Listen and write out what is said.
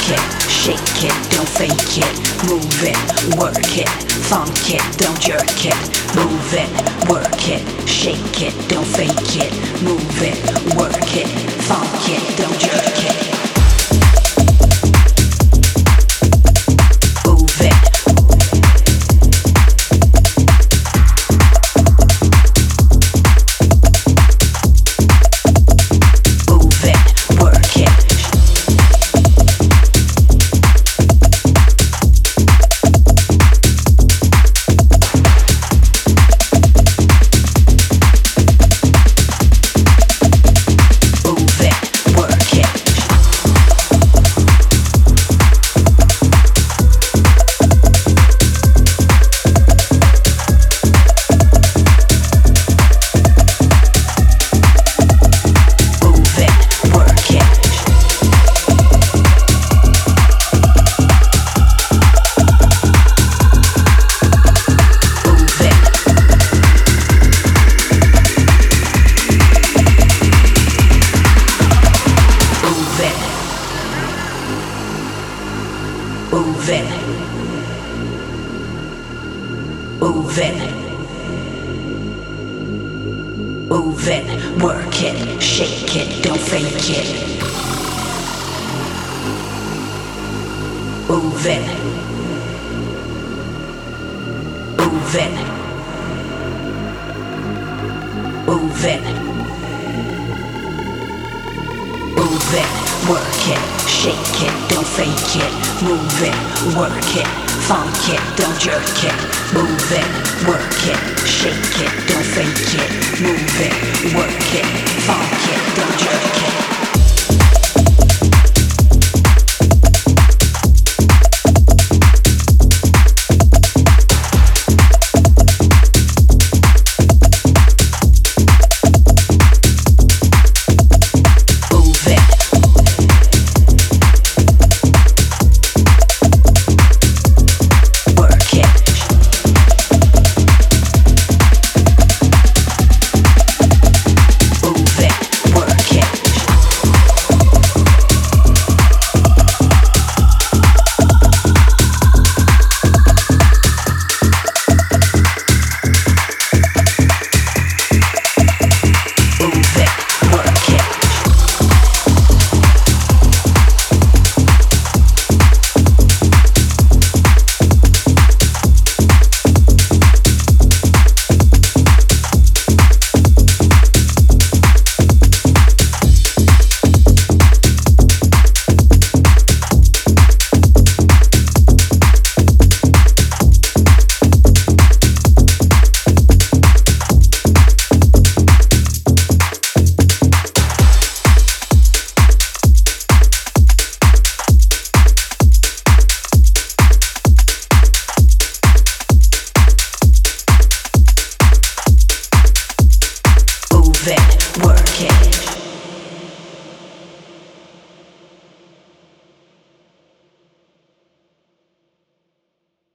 it, shake it, don't fake it, move it, work it, funk it, don't jerk it, move it, work it, shake it, don't fake it, move it, work it, funk it, don't jerk it. Move it, move it, move it, work it, shake it, don't fake it. Move it, move it, move it, move it, work it, shake it, don't fake it. Move it, work it, funk it, don't jerk it. Move it, work it, shake it, don't fake it. Move it, work it, funk it, don't jerk it.